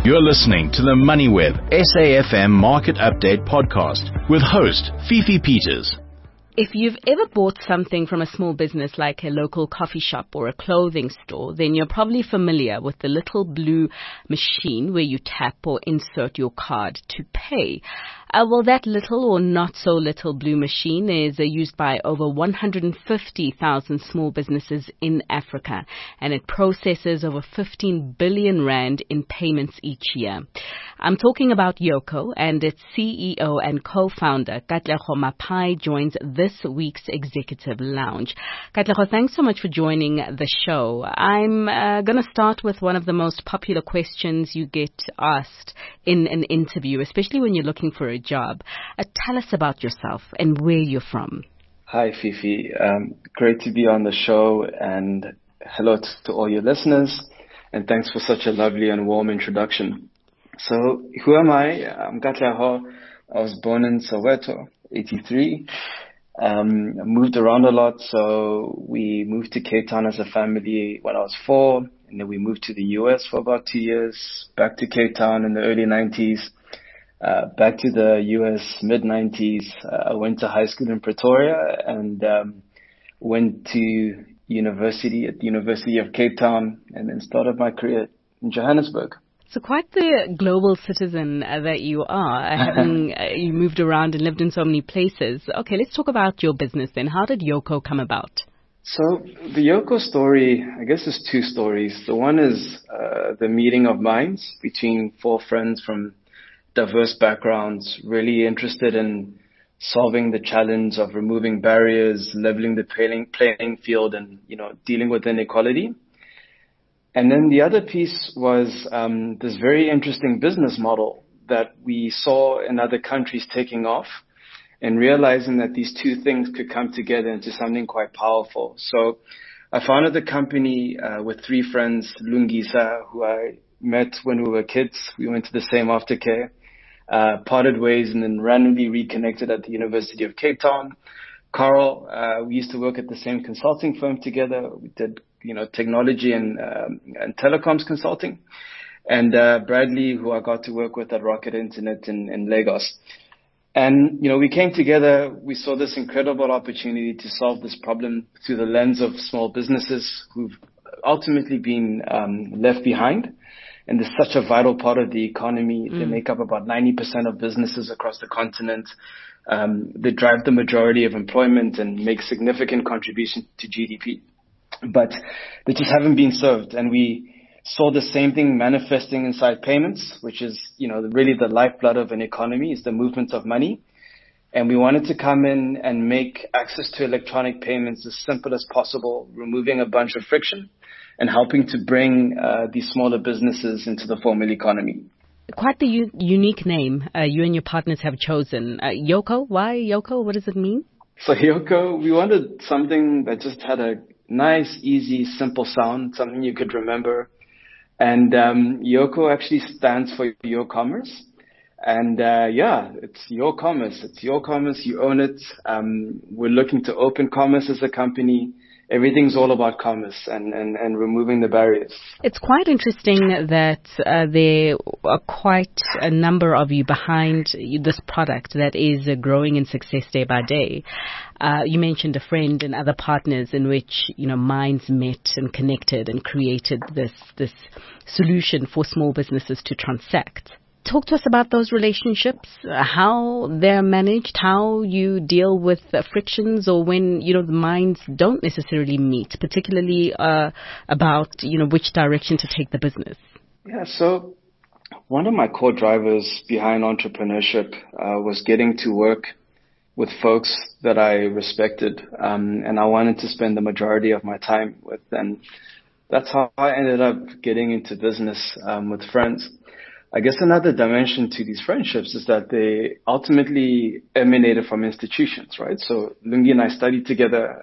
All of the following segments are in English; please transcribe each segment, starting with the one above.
You're listening to the MoneyWeb SAFM Market Update Podcast with host Fifi Peters. If you've ever bought something from a small business like a local coffee shop or a clothing store, then you're probably familiar with the little blue machine where you tap or insert your card to pay. Well, that little or not so little blue machine is used by over 150,000 small businesses in Africa, and it processes over 15 billion rand in payments each year. I'm talking about Yoco, and its CEO and co-founder, Katlego Mapai, joins this week's Executive Lounge. Katlego, thanks so much for joining the show. I'm going to start with one of the most popular questions you get asked in an interview, especially when you're looking for a job. Tell us about yourself and where you're from. Hi, Fifi. Great to be on the show, and hello to all your listeners, and thanks for such a lovely and warm introduction. So, who am I? I'm Katlego. I was born in Soweto, 83. I moved around a lot, so we moved to Cape Town as a family when I was 4, and then we moved to the US for about 2 years, back to Cape Town in the early 90s. Back to the US mid-90s. I went to high school in Pretoria and went to university at the University of Cape Town, and then started my career in Johannesburg. So quite the global citizen that you are, having you moved around and lived in so many places. Okay, let's talk about your business then. How did Yoco come about? So the Yoco story, I guess, is two stories. The one is the meeting of minds between 4 friends from diverse backgrounds, really interested in solving the challenge of removing barriers, leveling the playing field, and dealing with inequality. And then the other piece was this very interesting business model that we saw in other countries taking off, and realizing that these two things could come together into something quite powerful. So I founded the company with 3 friends, Lungisa, who I met when we were kids. We went to the same aftercare. Parted ways and then randomly reconnected at the University of Cape Town. Carl, we used to work at the same consulting firm together. We did, technology and telecoms consulting. And Bradley, who I got to work with at Rocket Internet in Lagos. And, we came together. We saw this incredible opportunity to solve this problem through the lens of small businesses who've ultimately been left behind. And they're such a vital part of the economy. They make up about 90% of businesses across the continent. They drive the majority of employment and make significant contribution to GDP. But they just haven't been served. And we saw the same thing manifesting inside payments, which is, really the lifeblood of an economy, is the movement of money. And we wanted to come in and make access to electronic payments as simple as possible, removing a bunch of friction and helping to bring these smaller businesses into the formal economy. Quite the unique name you and your partners have chosen. Yoco, why Yoco? What does it mean? So Yoco, we wanted something that just had a nice, easy, simple sound, something you could remember. And Yoco actually stands for Your Commerce. And it's your commerce. It's your commerce. You own it. We're looking to open commerce as a company. Everything's all about commerce and removing the barriers. It's quite interesting that there are quite a number of you behind this product that is growing in success day by day. You mentioned a friend and other partners in which, minds met and connected and created this solution for small businesses to transact. Talk to us about those relationships, how they're managed, how you deal with frictions or when, the minds don't necessarily meet, particularly about, which direction to take the business. Yeah, so one of my core drivers behind entrepreneurship was getting to work with folks that I respected and I wanted to spend the majority of my time with. And that's how I ended up getting into business with friends. I guess another dimension to these friendships is that they ultimately emanated from institutions, right? So Lungi and I studied together.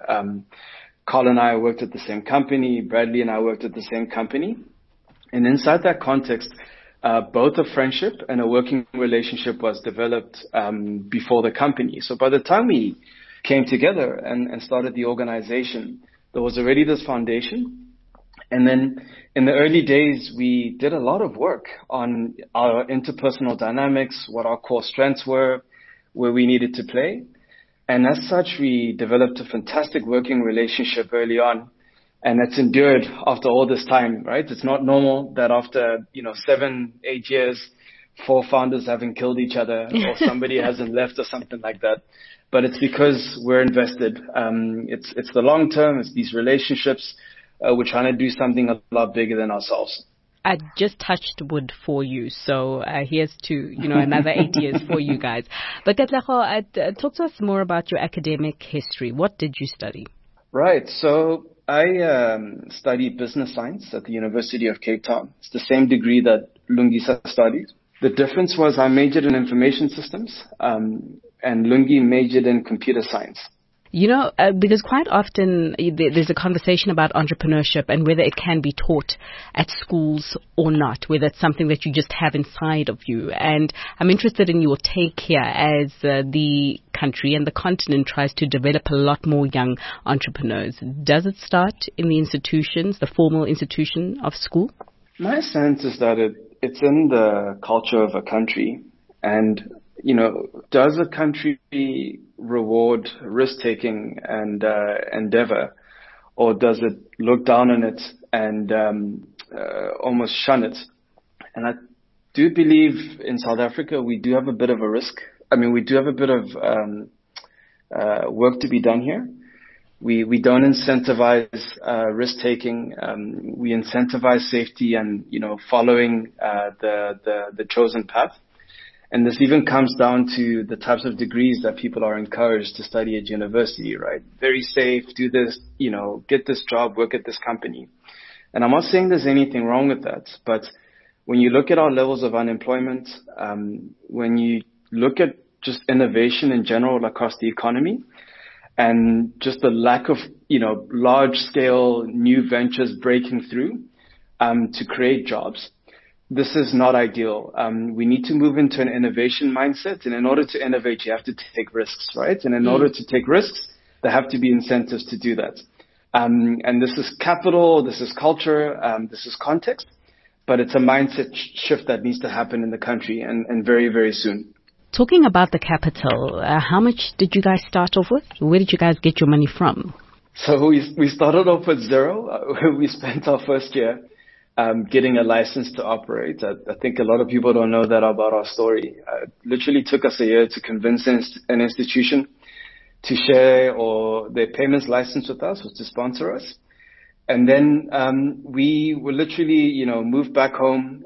Carl and I worked at the same company. Bradley and I worked at the same company. And inside that context, both a friendship and a working relationship was developed before the company. So by the time we came together and started the organization, there was already this foundation. And then in the early days, we did a lot of work on our interpersonal dynamics, what our core strengths were, where we needed to play. And as such, we developed a fantastic working relationship early on. And it's endured after all this time, right? It's not normal that after, 7, 8 years, 4 founders haven't killed each other or somebody hasn't left or something like that. But it's because we're invested. It's the long term. It's these relationships. We're trying to do something a lot bigger than ourselves. I just touched wood for you, so here's to another 8 years for you guys. But Katlego, talk to us more about your academic history. What did you study? Right. So I studied business science at the University of Cape Town. It's the same degree that Lungisa studied. The difference was I majored in information systems, and Lungi majored in computer science. Because quite often there's a conversation about entrepreneurship and whether it can be taught at schools or not, whether it's something that you just have inside of you. And I'm interested in your take here as the country and the continent tries to develop a lot more young entrepreneurs. Does it start in the institutions, the formal institution of school? My sense is that it's in the culture of a country. And, does a country reward risk-taking and endeavor, or does it look down on it and almost shun it? And I do believe in South Africa we do have a bit of a risk. We do have a bit of work to be done here. We don't incentivize risk-taking. We incentivize safety and following the chosen path. And this even comes down to the types of degrees that people are encouraged to study at university, right? Very safe, do this, get this job, work at this company. And I'm not saying there's anything wrong with that, but when you look at our levels of unemployment, when you look at just innovation in general across the economy, and just the lack of, large scale new ventures breaking through, to create jobs, this is not ideal. We need to move into an innovation mindset. And in order to innovate, you have to take risks, right? And in order to take risks, there have to be incentives to do that. And this is capital, this is culture, this is context, but it's a mindset shift that needs to happen in the country and very, very soon. Talking about the capital, how much did you guys start off with? Where did you guys get your money from? So we started off with zero. We spent our first year getting a license to operate. I think a lot of people don't know that about our story. It literally took us a year to convince an institution to share or their payments license with us, or to sponsor us. And then we were literally, moved back home,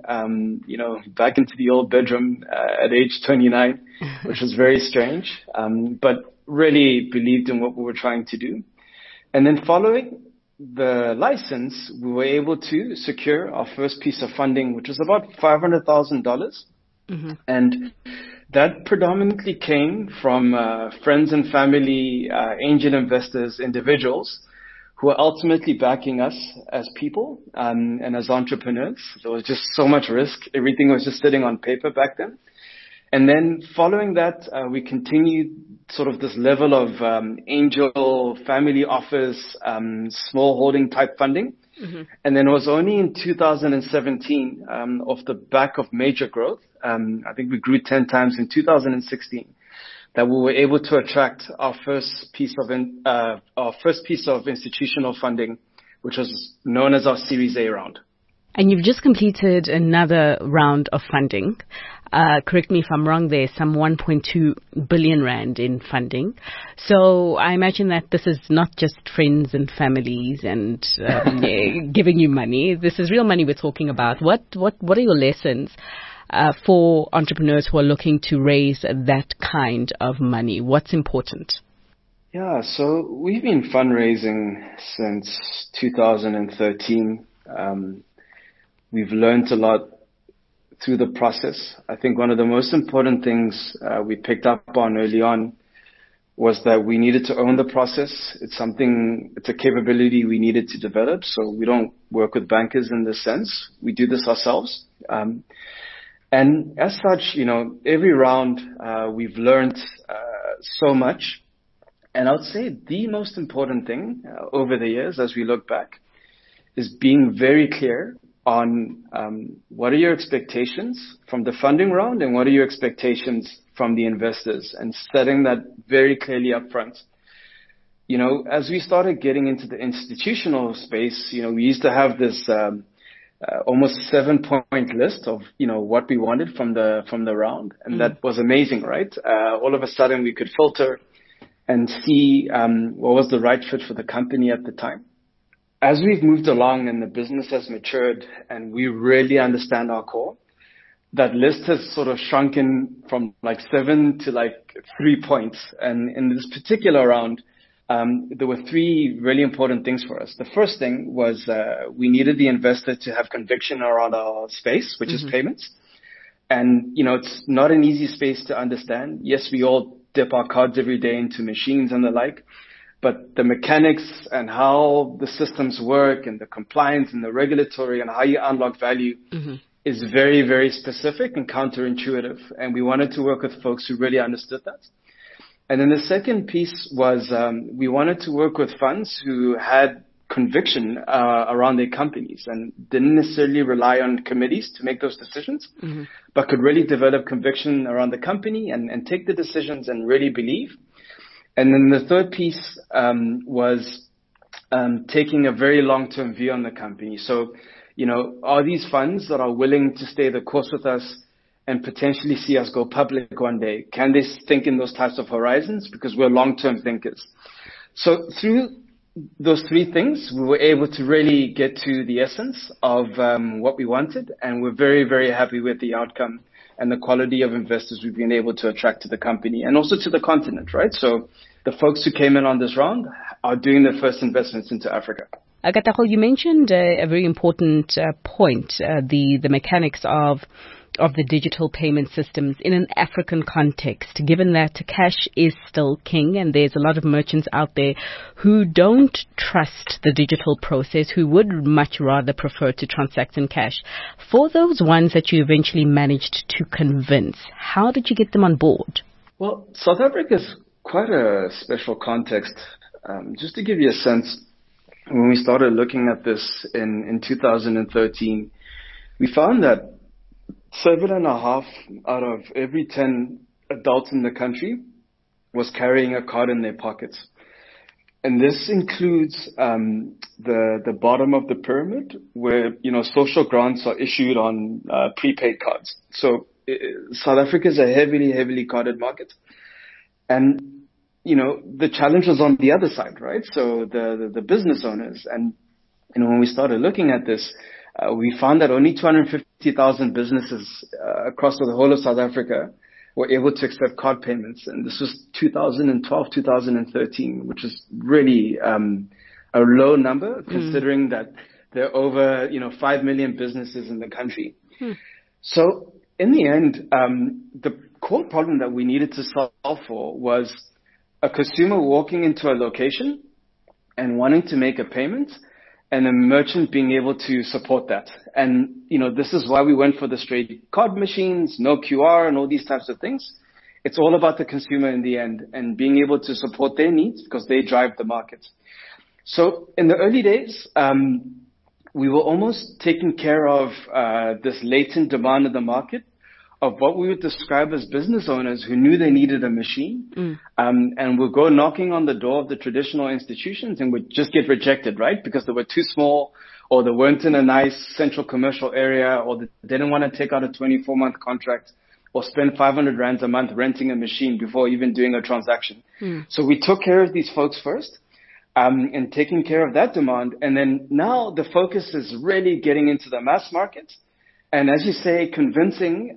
back into the old bedroom at age 29, which was very strange, but really believed in what we were trying to do. And then following the license, we were able to secure our first piece of funding, which was about $500,000. Mm-hmm. And that predominantly came from friends and family, angel investors, individuals who are ultimately backing us as people and as entrepreneurs. There was just so much risk. Everything was just sitting on paper back then. And then following that, we continued sort of this level of angel, family office, small holding type funding. Mm-hmm. And then it was only in 2017, off the back of major growth, I think we grew 10 times in 2016, that we were able to attract our first piece of institutional funding, which was known as our Series A round. And you've just completed another round of funding. Correct me if I'm wrong, there's some 1.2 billion rand in funding. So I imagine that this is not just friends and families and giving you money. This is real money we're talking about. What are your lessons for entrepreneurs who are looking to raise that kind of money? What's important? Yeah, so we've been fundraising since 2013. We've learned a lot through the process. I think one of the most important things we picked up on early on was that we needed to own the process. It's a capability we needed to develop. So we don't work with bankers in this sense. We do this ourselves. And as such, every round we've learned so much. And I would say the most important thing over the years as we look back is being very clear on what are your expectations from the funding round and what are your expectations from the investors, and setting that very clearly up front. As we started getting into the institutional space, we used to have this almost 7-point list of what we wanted from the round, and that was amazing, right? All of a sudden we could filter and see what was the right fit for the company at the time. As we've moved along and the business has matured and we really understand our core, that list has sort of shrunken from 7 to 3 points. And in this particular round, there were 3 really important things for us. The first thing was we needed the investor to have conviction around our space, which is payments. And, it's not an easy space to understand. Yes, we all dip our cards every day into machines and the like, but the mechanics and how the systems work and the compliance and the regulatory and how you unlock value is very, very specific and counterintuitive. And we wanted to work with folks who really understood that. And then the second piece was we wanted to work with funds who had conviction around their companies and didn't necessarily rely on committees to make those decisions, but could really develop conviction around the company and take the decisions and really believe. And then the third piece was taking a very long-term view on the company. So, are these funds that are willing to stay the course with us and potentially see us go public one day? Can they think in those types of horizons? Because we're long-term thinkers. So through those 3 things, we were able to really get to the essence of what we wanted. And we're very, very happy with the outcome and the quality of investors we've been able to attract to the company and also to the continent, right? So the folks who came in on this round are doing their first investments into Africa. Katlego, you mentioned a very important point, the mechanics of the digital payment systems in an African context, given that cash is still king and there's a lot of merchants out there who don't trust the digital process, who would much rather prefer to transact in cash. For those ones that you eventually managed to convince, how did you get them on board? Well, South Africa is quite a special context. Just to give you a sense, when we started looking at this in 2013, we found that 7.5 out of every 10 adults in the country was carrying a card in their pockets. And this includes the bottom of the pyramid where, social grants are issued on prepaid cards. So South Africa is a heavily carded market. And, the challenge was on the other side, right? So the business owners. And, when we started looking at this, we found that only 250,000 businesses across the whole of South Africa were able to accept card payments. And this was 2012, 2013, which is really a low number considering that there are over, 5 million businesses in the country. So in the end, the core problem that we needed to solve for was a consumer walking into a location and wanting to make a payment, and a merchant being able to support that. And, this is why we went for the straight card machines, no QR and all these types of things. It's all about the consumer in the end and being able to support their needs because they drive the market. So in the early days, we were almost taking care of this latent demand in the market of what we would describe as business owners who knew they needed a machine and would go knocking on the door of the traditional institutions and would just get rejected, right? Because they were too small or they weren't in a nice central commercial area or they didn't want to take out a 24-month contract or spend 500 rands a month renting a machine before even doing a transaction. So we took care of these folks first and taking care of that demand. And then now the focus is really getting into the mass market. And as you say, convincing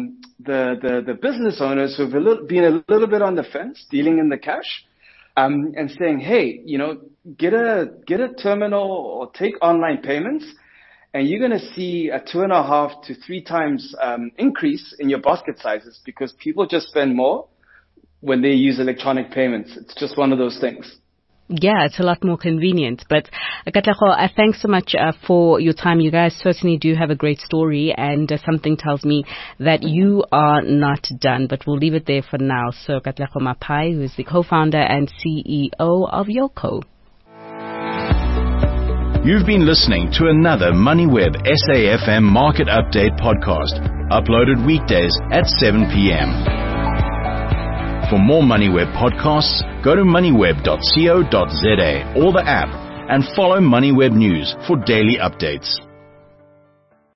the business owners who've been a little bit on the fence, dealing in the cash, and saying, hey, get a terminal or take online payments, and you're going to see a 2.5 to 3 times increase in your basket sizes because people just spend more when they use electronic payments. It's just one of those things. Yeah, it's a lot more convenient. But Katlego, thanks so much for your time. You guys certainly do have a great story, and something tells me that you are not done. But we'll leave it there for now. So Katlego Mapai, who is the co-founder and CEO of Yoco. You've been listening to another MoneyWeb SAFM Market Update podcast, uploaded weekdays at 7 p.m. For more MoneyWeb podcasts, go to moneyweb.co.za or the app and follow MoneyWeb News for daily updates.